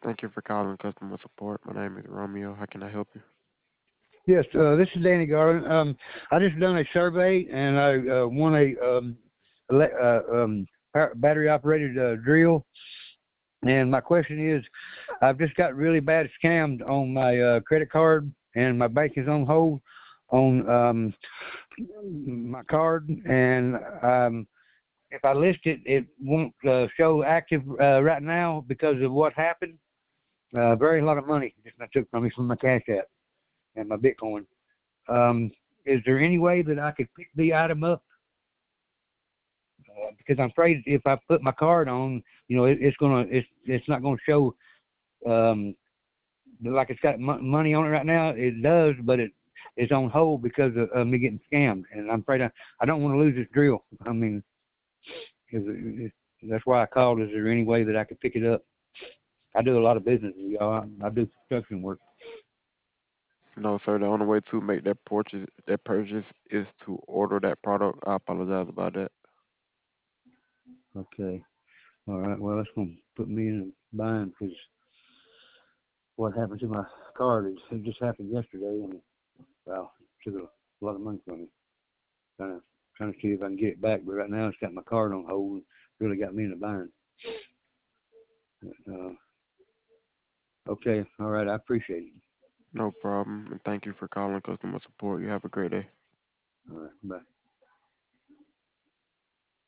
Thank you for calling customer support. My name is Romeo. How can I help you? Yes, this is Danny Garland. I just done a survey and I won a battery operated drill. And my question is, I've just got really bad scammed on my credit card, and my bank is on hold on my card. And if I list it, it won't show active right now because of what happened. Very lot of money just I took from me from my Cash App and my Bitcoin. Is there any way that I could pick the item up? Because I'm afraid if I put my card on, it's not gonna show like it's got money on it right now. It does, but it's on hold because of me getting scammed, and I'm afraid I don't want to lose this drill. I mean, 'cause that's why I called. Is there any way that I could pick it up? I do a lot of business, y'all. I do construction work. No, sir. The only way to make that purchase is to order that product. I apologize about that. Okay. All right. Well, that's gonna put me in a bind because what happened to my card is it just happened yesterday, and well, it took a lot of money from me. Trying to see if I can get it back, but right now it's got my card on hold. And really got me in a bind. Uh, okay. All right. I appreciate it. No problem. And thank you for calling customer support. You have a great day. All right. Bye.